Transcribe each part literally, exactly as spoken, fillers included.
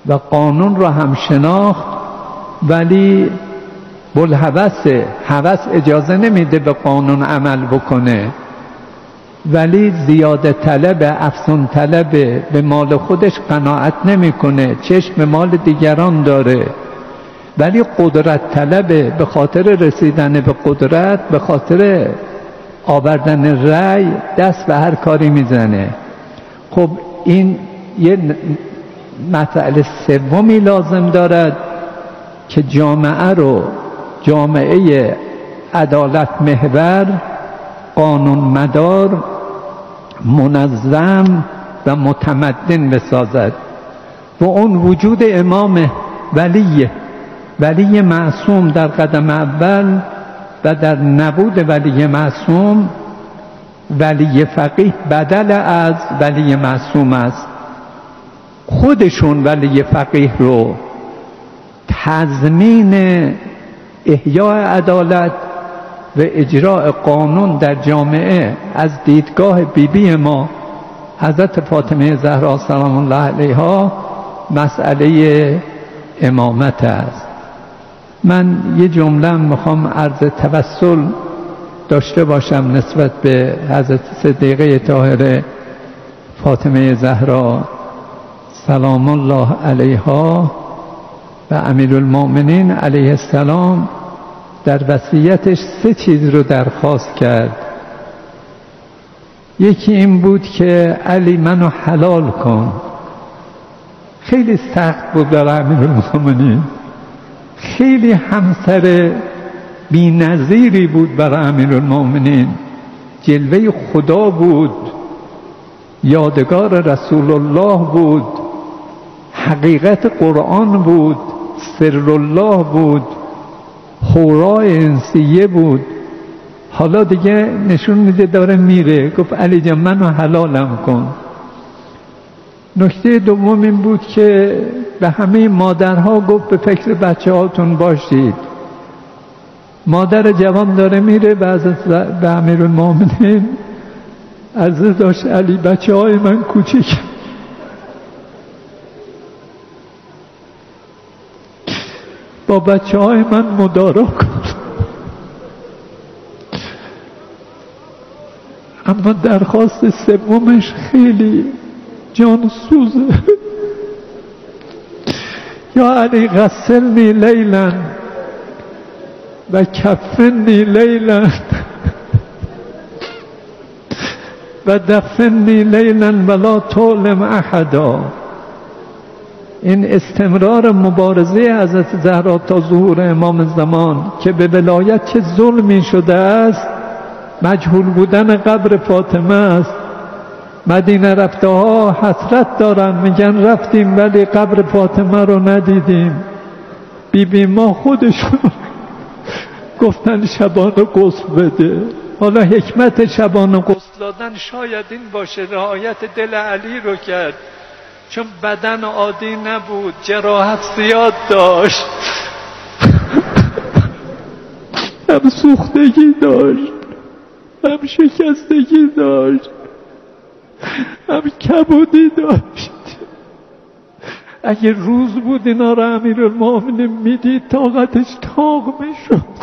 و قانون را هم شناخت، ولی بلهوس هوس اجازه نمیده به قانون عمل بکنه، ولی زیاده طلب، افزون طلب، به مال خودش قناعت نمیکنه، چشم مال دیگران داره، ولی قدرت طلبه، به خاطر رسیدن به قدرت، به خاطر آوردن رأی دست به هر کاری میزنه. خب این یه مسئله سومی لازم دارد که جامعه رو جامعه عدالت محور، قانون مدار، منظم و متمدن بسازد و اون وجود امام ولی ولی معصوم در قدم اول و در نبود ولی معصوم ولی فقیه بدل از ولی معصوم است. خودشون ولی فقیه رو تضمین احیاء عدالت و اجراء قانون در جامعه از دیدگاه بیبی بی ما حضرت فاطمه زهرا سلام الله علیها مسئله امامت است. من یه جمله میخوام عرض توسل داشته باشم نسبت به حضرت صدیقه طاهره فاطمه زهرا سلام الله علیها و امیرالمؤمنین علیه السلام. در وصیتش سه چیز رو درخواست کرد. یکی این بود که علی منو حلال کن. خیلی سخت بود برای امیرالمؤمنین، خیلی همسر بی‌نظیری بود برای امیرالمؤمنین، جلوه خدا بود، یادگار رسول الله بود، حقیقت قرآن بود، سر الله بود، حورای انسیه بود. حالا دیگه نشون میده داره میره، گفت علی جان منو حلالم کن. نکته دوم این بود که به همه مادرها گفت به فکر بچه هاتون باشید. مادر جوان داره میره به امیرالمؤمنین عرضه داشت علی بچه های من کوچیک با بچه های من مدارا کن. اما درخواست سومش خیلی جان سوزه. یا علی غسلنی لیلا و کفنی لیلا و دفنی لیلا ولا تعلم احدا. این استمرار مبارزه حضرت زهرا تا ظهور امام زمان که به ولایت چه ظلمی شده است، مجهول بودن قبر فاطمه است. مدینه رفته ها حسرت دارن، میگن رفتیم ولی قبر فاطمه رو ندیدیم. بی بی ما خودشون گفتن شبانه غسل بده. حالا حکمت شبانه غسل دادن شاید این باشه رعایت دل علی رو کرد، چون بدن عادی نبود، جراحت زیاد داشت، هم سوختگی داشت، هم شکستگی داشت، هم کبودی داشت. اگه روز بود اینا رو امیرالمؤمنین میدید طاقتش تاق میشد.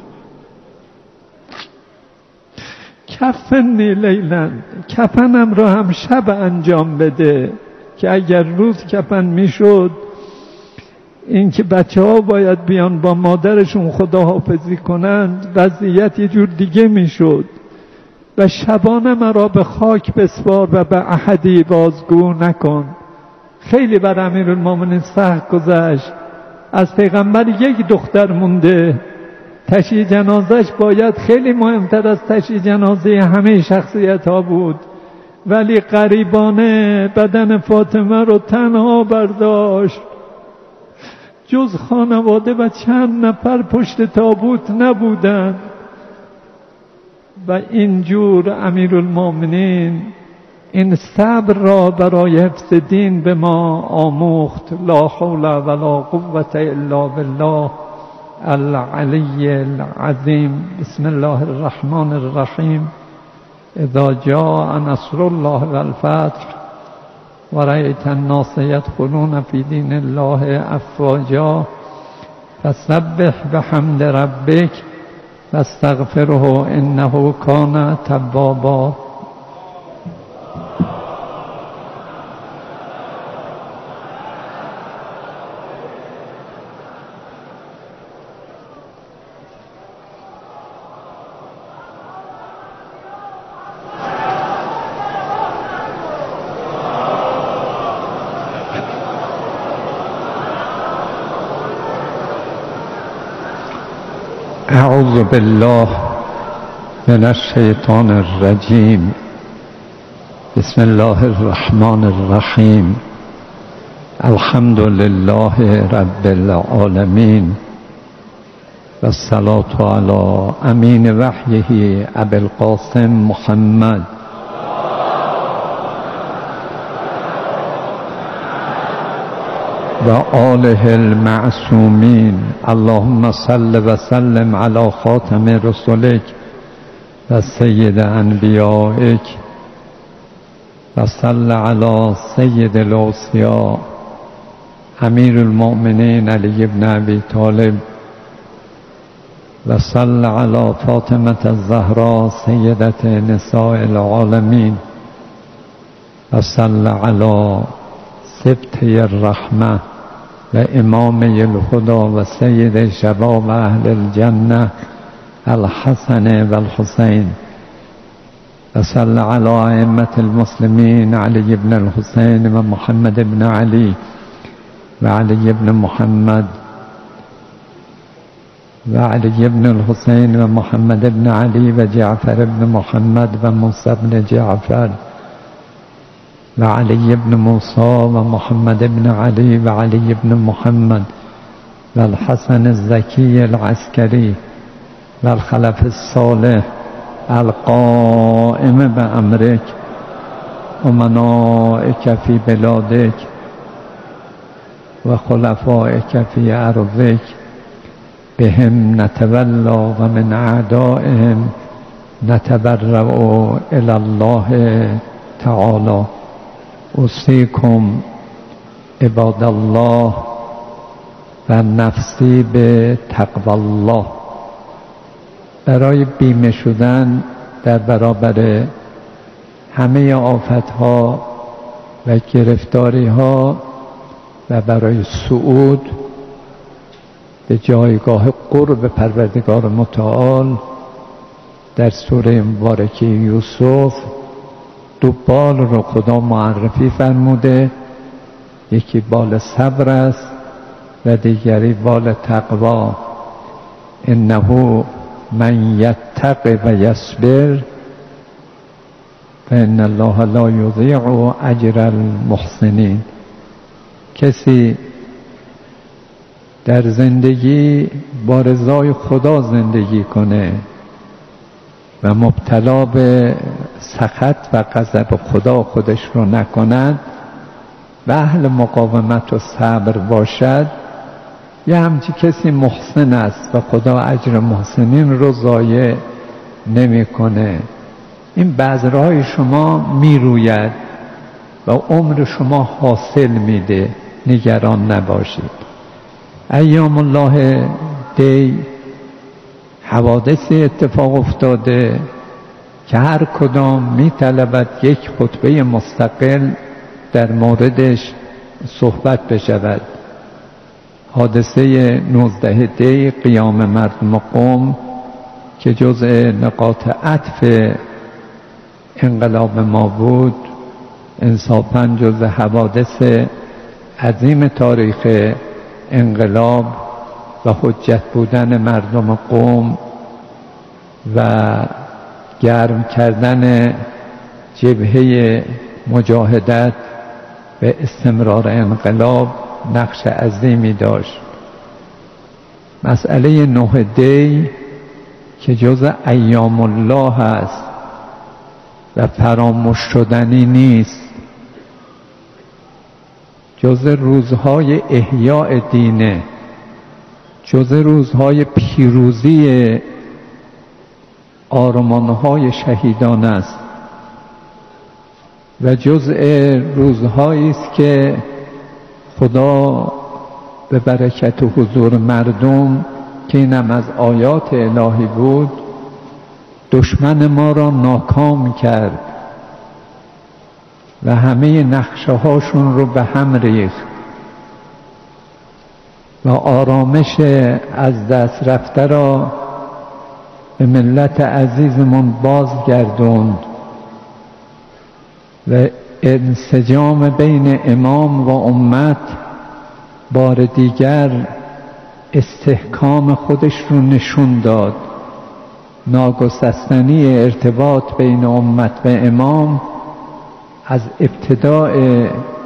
کفنی لیلا، کفنم رو هم شب انجام بده، که اگر روز کفن میشد این که بچه ها باید بیان با مادرشون خداحافظی کنند وضعیت یه جور دیگه میشد. و شبانه مرا به خاک بسپار و به احدی بازگو نکن. خیلی بر امیرالمؤمنین سخت گذشت، از پیغمبر یک دختر مونده، تشییع جنازش باید خیلی مهمتر از تشییع جنازه همه شخصیت ها بود، ولی غریبانه بدن فاطمه رو تنها برداشت، جز خانواده و چند نفر پشت تابوت نبودند. و اینجور امیرالمؤمنین این صبر را برای حفظ دین به ما آموخت. لا حول ولا قوة الا بالله العلی العظیم. بسم الله الرحمن الرحیم. اذا جاء نصر الله والفتح و رأیت الناس یدخلون فی دین الله افواجا فسبح بحمد ربک واستغفره انه کان توابا. اعوذ بالله من الشیطان الرجیم. بسم الله الرحمن الرحیم. الحمد لله رب العالمین و الصلاة علی امین وحیه ابی القاسم محمد و آله المعصومین. اللهم صل و سلم علی خاتم رسولک و سید انبیائک و صل علی سید الاوصیاء امیر المؤمنین علی بن ابی طالب و صل علی فاطمه الزهراء سیدة نساء العالمین و صل علی سبطی الرحمه و امامی الهدى و سید شباب اهل الجنه الحسن و الحسین و صل علی ائمة المسلمین علی بن الحسین و محمد بن علی و علی بن محمد و علی بن الحسین و محمد بن علی و جعفر بن محمد و موسی بن جعفر و علی بن موسی و محمد بن علی و علی بن محمد و الحسن الزکی العسکری و الخلف الصالح القائم بأمرک و منائک فی بلادک و خلفائک فی ارضک بهم نتولا و من اعدائهم نتبرأ الی الله تعالی. اوصیکم عباد الله و نفسی به تقوی الله. برای بیمه شدن در برابر همه آفتها و گرفتاریها و برای صعود به جایگاه قرب پروردگار متعال در سوره مبارکه یوسف دو بال رو خدا معرفی فرموده. یکی بال صبر است و دیگری بال تقوا. انه من یتق و یصبر فان الله لا یضیع اجر المحسنین. کسی در زندگی با رضای خدا زندگی کنه و مبتلا به سخط و غضب خدا خودش رو نکند و اهل مقاومت و صبر باشد، یه همچی کسی محسن است و خدا اجر محسنین رو ضایع نمیکنه. این بذرهای شما میروید و عمر شما حاصل میده، نگران نباشید. ایام الله دی حوادثی اتفاق افتاده که هر کدام میطلبد یک خطبه مستقل در موردش صحبت بشود. حادثه نوزده دی قیام مردم قم که جزء نقاط عطف انقلاب ما بود، انصافاً جزء حوادث عظیم تاریخ انقلاب و حجت بودن مردم قم و گرم کردن جبهه مجاهدت به استمرار انقلاب نقش عظیمی داشت. مسئله نه دی که جزء ایام الله است و فراموش شدنی نیست، جزء روزهای احیاء دینه، جزء روزهای پیروزی آرمانهای شهیدان است. و جزء روزهایی است که خدا به برکت و حضور مردم که اینم از آیات الهی بود دشمن ما را ناکام کرد و همه نقشه هاشون رو به هم ریخت و آرامش از دست رفته را به ملت عزیزمون بازگردوند و انسجام بین امام و امت بار دیگر استحکام خودش رو نشون داد. ناگسستنی ارتباط بین امت و امام از ابتداء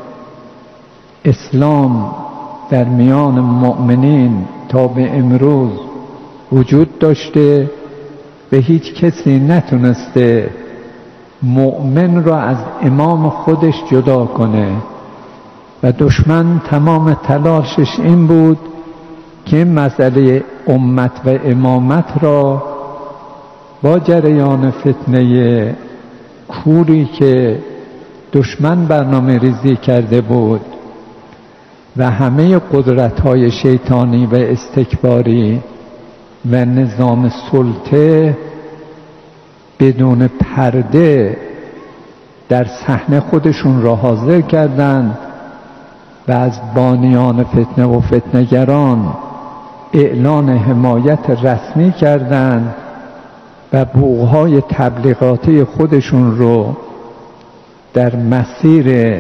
اسلام در میان مؤمنین تا به امروز وجود داشته و هیچ کسی نتونسته مؤمن را از امام خودش جدا کنه و دشمن تمام تلاشش این بود که مسئله امت و امامت را با جریان فتنه کوری که دشمن برنامه ریزی کرده بود و همه قدرت‌های شیطانی و استکباری و نظام سلطه بدون پرده در صحنه خودشون را حاضر کردند و از بانیان فتنه و فتنه‌گران اعلان حمایت رسمی کردند و بوق‌های تبلیغاتی خودشون رو در مسیر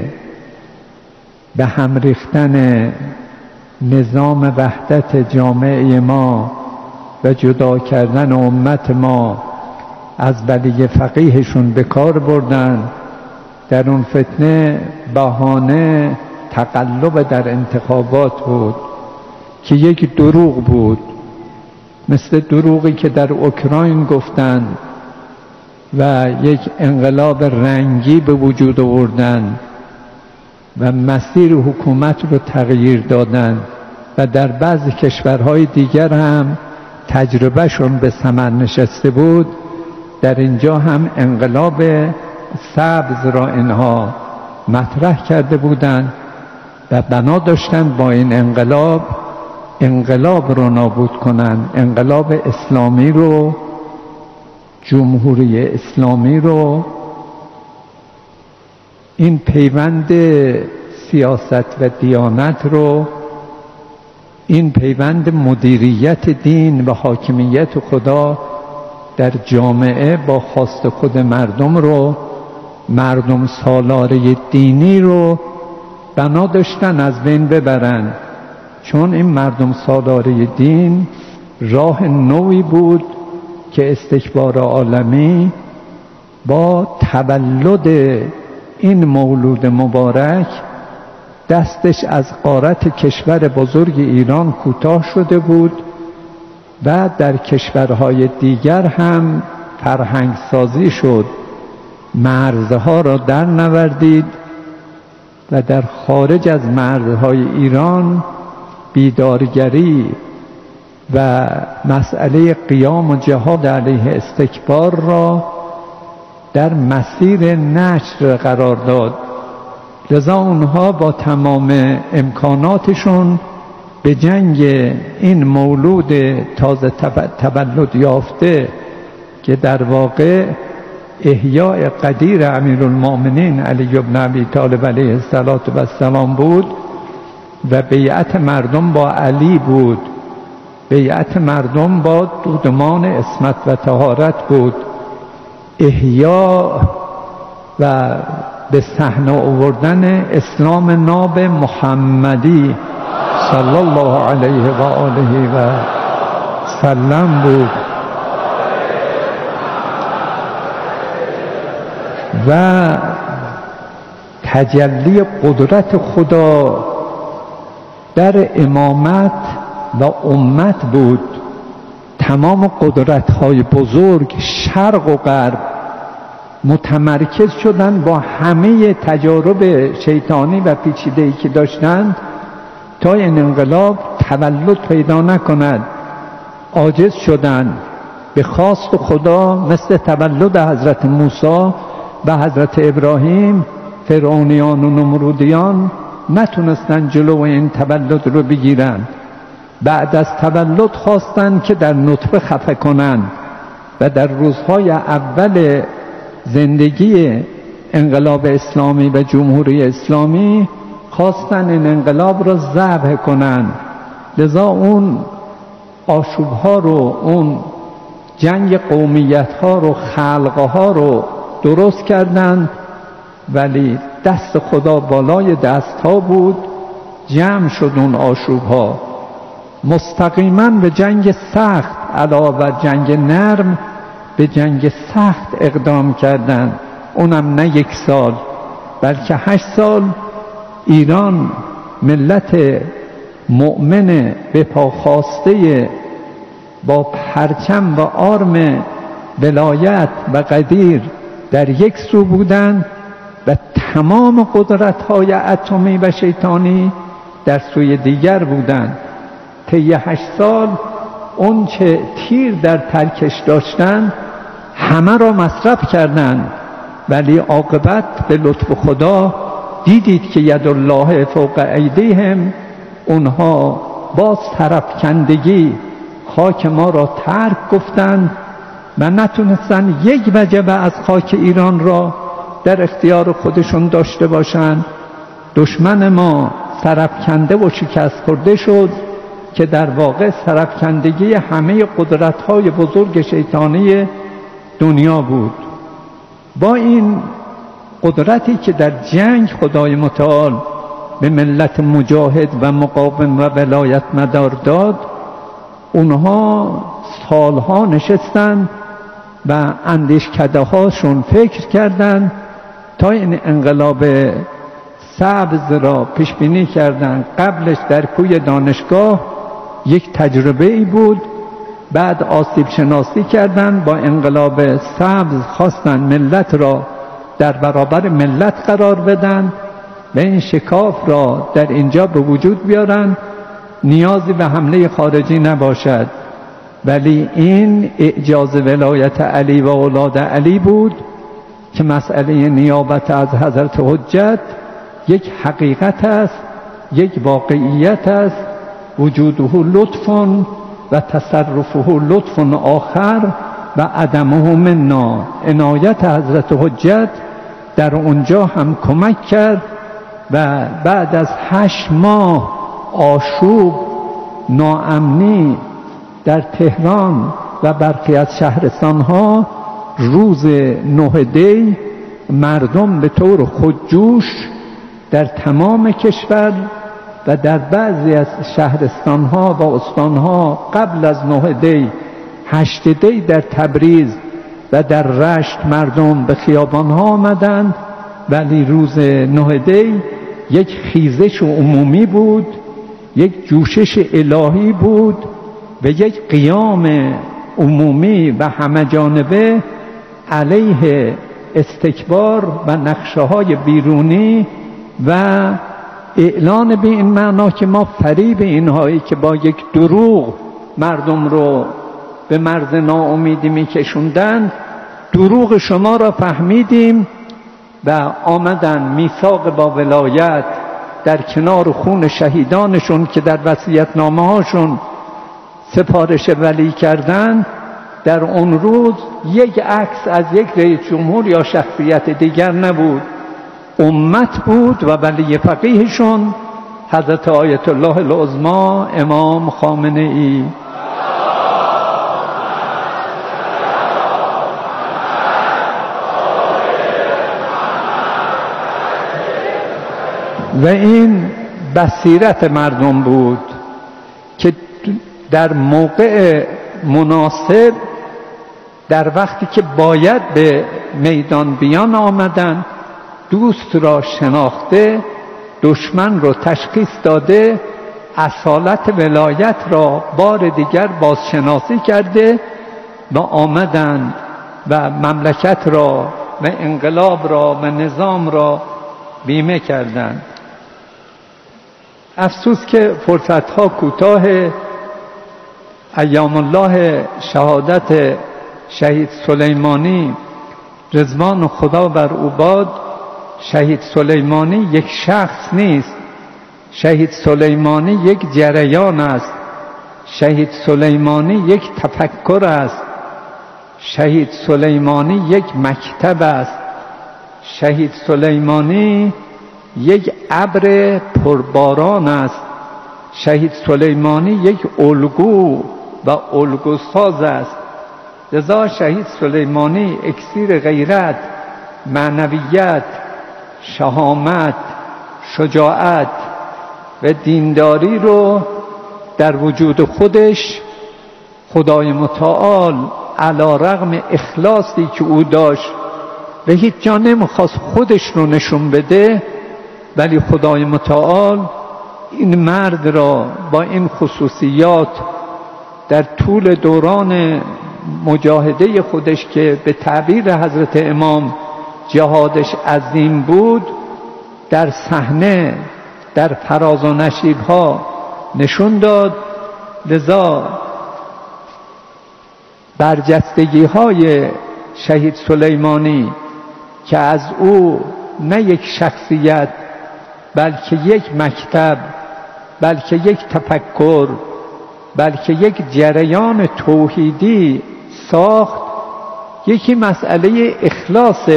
به هم ریختن نظام وحدت جامعه ما و جدا کردن امت ما از ولی فقیهشون به کار بردن. در اون فتنه بهانه تقلب در انتخابات بود که یک دروغ بود، مثل دروغی که در اوکراین گفتن و یک انقلاب رنگی به وجود آوردن و مسیر حکومت رو تغییر دادن و در بعضی کشورهای دیگر هم تجربهشون به ثمر نشسته بود. در اینجا هم انقلاب سبز را اینها مطرح کرده بودند و بنا داشتن با این انقلاب انقلاب رو نابود کنند، انقلاب اسلامی رو، جمهوری اسلامی رو. این پیوند سیاست و دیانت رو، این پیوند مدیریت دین و حاکمیت خدا در جامعه با خواست خود مردم رو، مردم سالاره دینی رو بنا داشتن از بین ببرن، چون این مردم سالاره دین راه نوعی بود که استکبار عالمی با تولد این مولود مبارک دستش از غارت کشور بزرگ ایران کوتاه شده بود و در کشورهای دیگر هم فرهنگ سازی شد، مرزها را در نوردید و در خارج از مرزهای ایران بیدارگری و مسئله قیام و جهاد علیه استکبار را در مسیر نشر قرار داد. لذا اونها با تمام امکاناتشون به جنگ این مولود تازه تولد یافته که در واقع احیاء قدیر امیرالمؤمنین علی بن ابی طالب علیه السلام بود و بیعت مردم با علی بود، بیعت مردم با دودمان عصمت و طهارت بود، احیا و به صحنه آوردن اسلام ناب محمدی صلی الله علیه و آله و سلم بود و تجلی قدرت خدا در امامت و امت بود. تمام قدرت‌های بزرگ شرق و غرب متمرکز شدن با همه تجارب شیطانی و پیچیده‌ای که داشتند تا این انقلاب تولد پیدا نکند. عاجز شدند به خواست خدا، مثل تولد حضرت موسی و حضرت ابراهیم فرعونیان و نمرودیان نتونستن جلو این تولد رو بگیرن. بعد از تولد خواستن که در نطفه خفه کنن و در روزهای اول زندگی انقلاب اسلامی و جمهوری اسلامی خواستن این انقلاب را ذبح کنن. لذا اون آشوبها رو، اون جنگ قومیتها رو، خلقها رو درست کردند، ولی دست خدا بالای دستها بود، جمع شد اون آشوبها. مستقیما به جنگ سخت علاوه بر جنگ نرم به جنگ سخت اقدام کردند. اونم نه یک سال بلکه هشت سال ایران ملت مؤمن به پا خواسته با پرچم و آرم ولایت و قدیر در یک سو بودند و تمام قدرت‌های اتمی و شیطانی در سوی دیگر بودند. طی هشت سال اون چه تیر در ترکش داشتند همه را مصرف کردند، ولی عاقبت به لطف خدا دیدید که ید الله فوق ایدیهم، اونها باز طرفکندگی خاک ما را ترک گفتند و نتونستن یک وجبه از خاک ایران را در اختیار خودشون داشته باشند. دشمن ما سرفکنده و شکست خورده شد که در واقع سرفکندگی همه قدرت‌های بزرگ شیطانی دنیا بود. با این قدرتی که در جنگ خدای متعال به ملت مجاهد و مقاوم و ولایت مدار داد، اونها سالها نشستند و اندیشکده هاشون فکر کردند تا این انقلاب سبز را پیش بینی کردند. قبلش در کوی دانشگاه یک تجربه ای بود، بعد آسیب شناسی کردند، با انقلاب سبز خواستند ملت را در برابر ملت قرار بدن و این شکاف را در اینجا به وجود بیارن، نیازی به حمله خارجی نباشد. ولی این اعجاز ولایت علی و اولاد علی بود که مسئله نیابت از حضرت حجت یک حقیقت است، یک واقعیت است. وجوده لطف و تصرفه لطف آخر و عدمه منا. عنایت حضرت حجت در اونجا هم کمک کرد و بعد از هشت ماه آشوب، ناامنی در تهران و برخی از شهرستانها، روز نه دی مردم به طور خودجوش در تمام کشور و در بعضی از شهرستانها و استانها قبل از نه دی، هشت دی در تبریز و در رشت مردم به خیابانها آمدند. ولی روز نه دی یک خیزش عمومی بود، یک جوشش الهی بود و یک قیام عمومی و همه جانبه علیه استکبار و نقشه های بیرونی و اعلان به این معنا که ما فریب اینهایی که با یک دروغ مردم رو به مرز ناامیدی میکشوندند، دروغ شما را فهمیدیم و آمدن میثاق با ولایت در کنار خون شهیدانشون که در وصیت‌نامه هاشون سفارش ولی کردند. در اون روز یک عکس از یک رئیس جمهور یا شخصیت دیگر نبود، امت بود و ولی فقیهشون حضرت آیت الله العظمی امام خامنه ای. و این بصیرت مردم بود که در موقع مناسب، در وقتی که باید به میدان بیان آمدن، دوست را شناخته، دشمن را تشخیص داده، اصالت ولایت را بار دیگر بازشناسی کرده و آمدند و مملکت را و انقلاب را و نظام را بیمه کردند. افسوس که فرصتها کوتاه. ایام الله شهادت شهید سلیمانی رضوان خدا بر او باد شهید سلیمانی یک شخص نیست، شهید سلیمانی یک جریان است، شهید سلیمانی یک تفکر است، شهید سلیمانی یک مکتب است، شهید سلیمانی یک ابر پرباران است، شهید سلیمانی یک الگو و الگوساز است. لذا شهید سلیمانی اکسیر غیرت، معنویت، شهامت، شجاعت و دینداری رو در وجود خودش خدای متعال علی رغم اخلاصی که او داشت و هیچ جا نمیخواست خودش رو نشون بده، ولی خدای متعال این مرد را با این خصوصیات در طول دوران مجاهده خودش که به تعبیر حضرت امام جهادش عظیم بود، در صحنه در فراز و نشیب‌ها نشون داد. لذا برجستگی‌های شهید سلیمانی که از او نه یک شخصیت بلکه یک مکتب، بلکه یک تفکر، بلکه یک جریان توحیدی ساخت، یکی مسئله اخلاص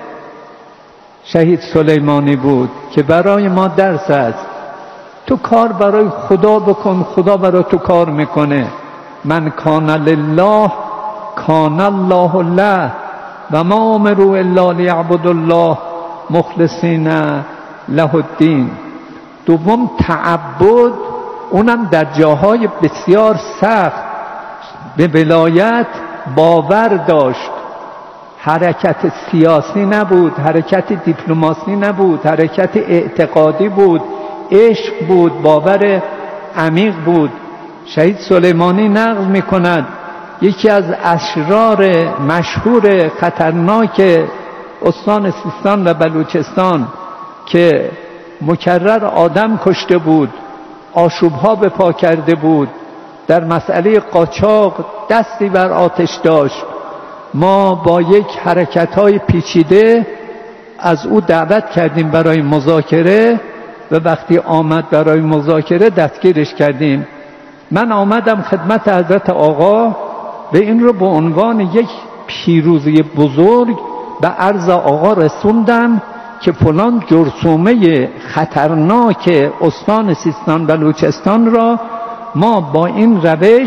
شهید سلیمانی بود که برای ما درس است. تو کار برای خدا بکن، خدا برای تو کار میکنه. من کان لله کان الله له و ما امروا الا لیعبدوا الله مخلصین له الدین. دوم تعبد، اونم در جاهای بسیار سخت به ولایت باور داشت. حرکت سیاسی نبود، حرکت دیپلماسی نبود، حرکت اعتقادی بود، عشق بود، باور عمیق بود. شهید سلیمانی نقل می کند یکی از اشرار مشهور خطرناک استان سیستان و بلوچستان که مکرر آدم کشته بود، آشوبها به پا کرده بود، در مسئله قاچاق دستی بر آتش داشت، ما با یک حرکت‌های پیچیده از او دعوت کردیم برای مذاکره و وقتی آمد برای مذاکره دستگیرش کردیم. من آمدم خدمت حضرت آقا و این رو به عنوان یک پیروزی بزرگ به عرض آقا رسوندم که فلان جرثومه خطرناک استان سیستان بلوچستان را ما با این روش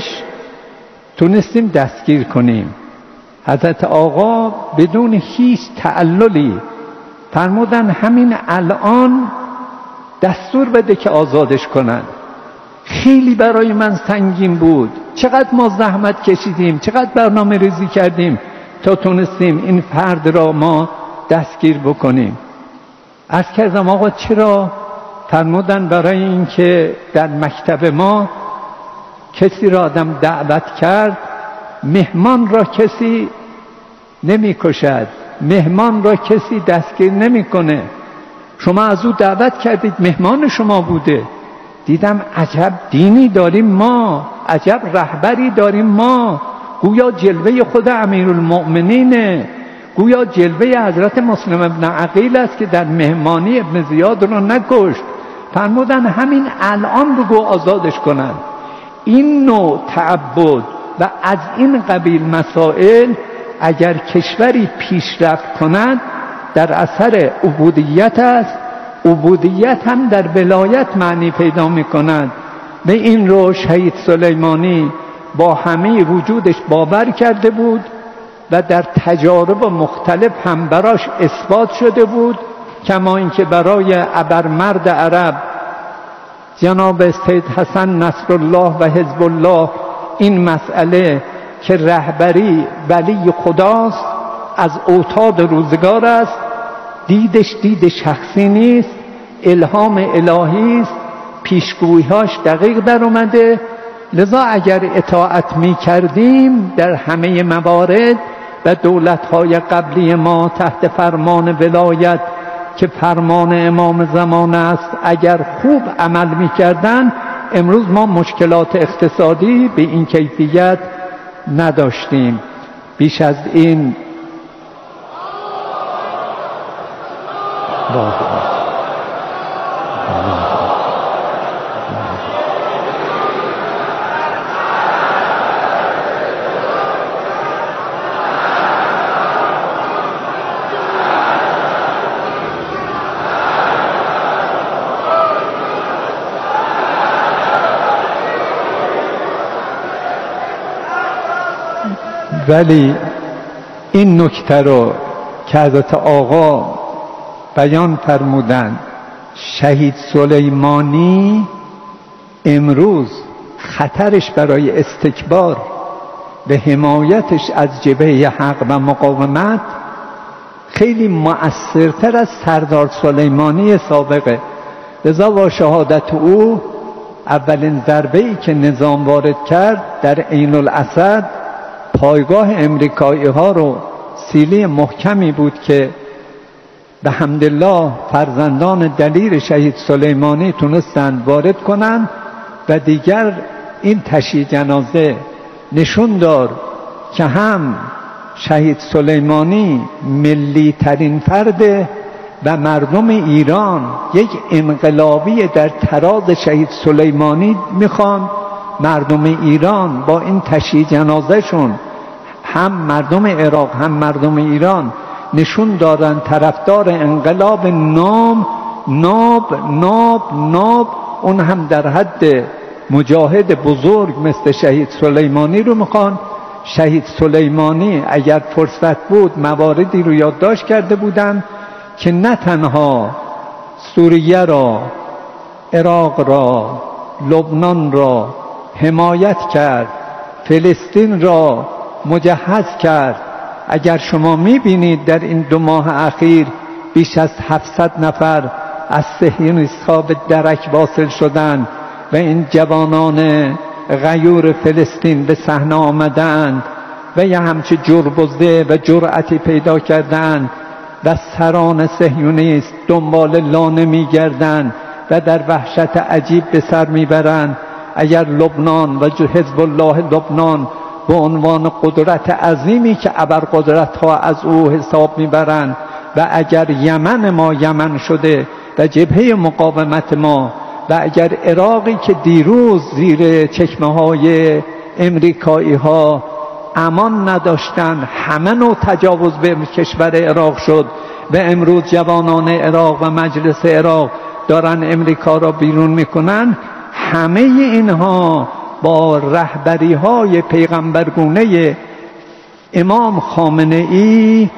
تونستیم دستگیر کنیم. حضرت آقا بدون هیچ تعللی فرمودن همین الان دستور بده که آزادش کنن. خیلی برای من سنگین بود، چقدر ما زحمت کشیدیم، چقدر برنامه ریزی کردیم تا تونستیم این فرد را ما دستگیر بکنیم. عرض کردم آقا چرا؟ فرمودن برای اینکه در مکتب ما کسی را آدم دعوت کرد، مهمان را کسی نمی کشد، مهمان را کسی دستگیر نمی کنه. شما از او دعوت کردید، مهمان شما بوده. دیدم عجب دینی داریم ما، عجب رهبری داریم ما، گویا جلوه خود امیرالمؤمنینه، گویا جلوه حضرت مسلم ابن عقیل است که در مهمانی ابن زیاد رو نکشت. فرمودن همین الان بگو آزادش کنن. این نوع تعبد و از این قبیل مسائل اگر کشوری پیشرفت کند در اثر عبودیت است. عبودیت هم در ولایت معنی پیدا می کند. به این رو شهید سلیمانی با همه وجودش باور کرده بود و در تجارب مختلف هم براش اثبات شده بود، کما اینکه برای ابرمرد عرب جناب سید حسن نصرالله و حزب الله این مسئله که رهبری ولی خداست، از اوتاد روزگار است، دیدش دید شخصی نیست، الهام الهی است، پیشگویی‌هاش دقیق در اومده. لذا اگر اطاعت می کردیم در همه موارد و دولت‌های قبلی ما تحت فرمان ولایت که فرمان امام زمان است اگر خوب عمل می کردن، امروز ما مشکلات اقتصادی به این کیفیت نداشتیم. بیش از این الله ولی این نکته رو که حضرت آقا بیان فرمودن، شهید سلیمانی امروز خطرش برای استکبار به حمایتش از جبهه حق و مقاومت خیلی مؤثرتر از سردار سلیمانی سابقه. لذا با شهادت او اولین ضربه‌ای که نظام وارد کرد در عین الاسد پایگاه امریکایی ها رو سیلی محکمی بود که به حمدالله فرزندان دلیر شهید سلیمانی تونستند وارد کنند و دیگر این تشییع جنازه نشون داد که هم شهید سلیمانی ملی ترین فرد و مردم ایران یک انقلابی در تراز شهید سلیمانی میخوان. مردم ایران با این تشییع جنازه شون، هم مردم عراق هم مردم ایران نشون دادن طرفدار انقلاب نام ناب ناب ناب اون هم در حد مجاهد بزرگ مثل شهید سلیمانی رو میخوان. شهید سلیمانی اگر فرصت بود مواردی رو یادداشت کرده بودن که نه تنها سوریه را، عراق را، لبنان را حمایت کرد، فلسطین را مجهز کرد. اگر شما میبینید در این دو ماه اخیر بیش از هفتصد نفر از صهیونیست‌ها به درک واصل شدند و این جوانان غیور فلسطین به صحنه آمدند و یه همچه جربزده و جرأتی پیدا کردند و سران صهیونیست دنبال لانه میگردند و در وحشت عجیب به سر میبرند. اگر لبنان و حزب الله لبنان به عنوان قدرت عظیمی که ابرقدرت ها از او حساب میبرند و اگر یمن ما یمن شده و جبهه مقاومت ما و اگر عراقی که دیروز زیر چکمه های امریکایی ها امان نداشتن همه نوع تجاوز به کشور عراق شد و امروز جوانان عراق و مجلس عراق دارن امریکا را بیرون میکنن، همه اینها با رهبری های پیغمبرگونه امام خامنه ای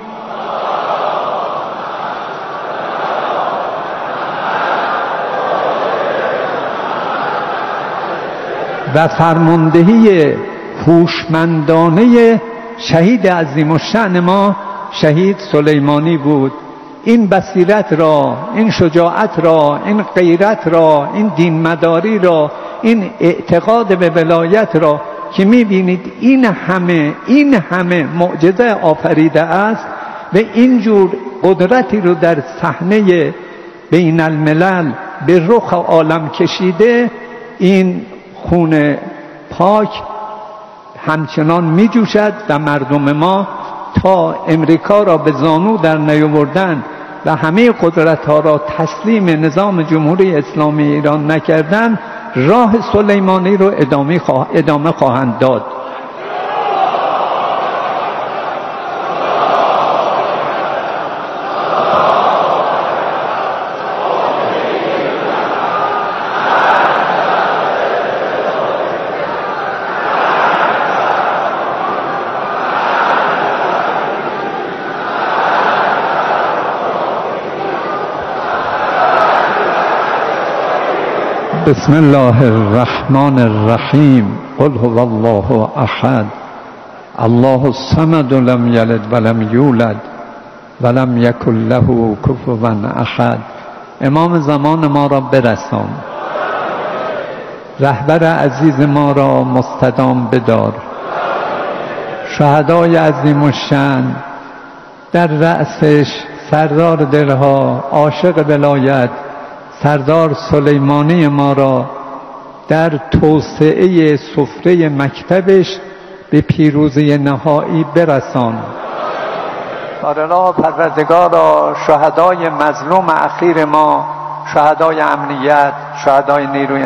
و فرماندهی هوشمندانه شهید عظیم الشأن ما شهید سلیمانی بود. این بصیرت را، این شجاعت را، این غیرت را، این دینمداری را، این اعتقاد به ولایت را که میبینید این همه این همه معجزه آفریده است و اینجور قدرتی رو در صحنه بین الملل به رخ عالم کشیده، این خون پاک همچنان می جوشد و مردم ما تا امریکا را به زانو در نیاوردن و همه قدرت ها را تسلیم نظام جمهوری اسلامی ایران نکردن، راه سلیمانی رو ادامه, خواه... ادامه خواهند داد. بسم الله الرحمن الرحیم. قل هو الله احد الله الصمد لم یلد ولم یولد ولم یکن له کفوا احد. امام زمان ما را برسان، رهبر عزیز ما را مستدام بدار، شهدای عظیم الشأن در رأسش سردار دلها عاشق ولایت سردار سلیمانی ما را در توسعه سفره مکتبش به پیروزی نهایی برسان. الله پروردگارا شهدای مظلوم اخیر ما، شهدای امنیت، شهدای نیروی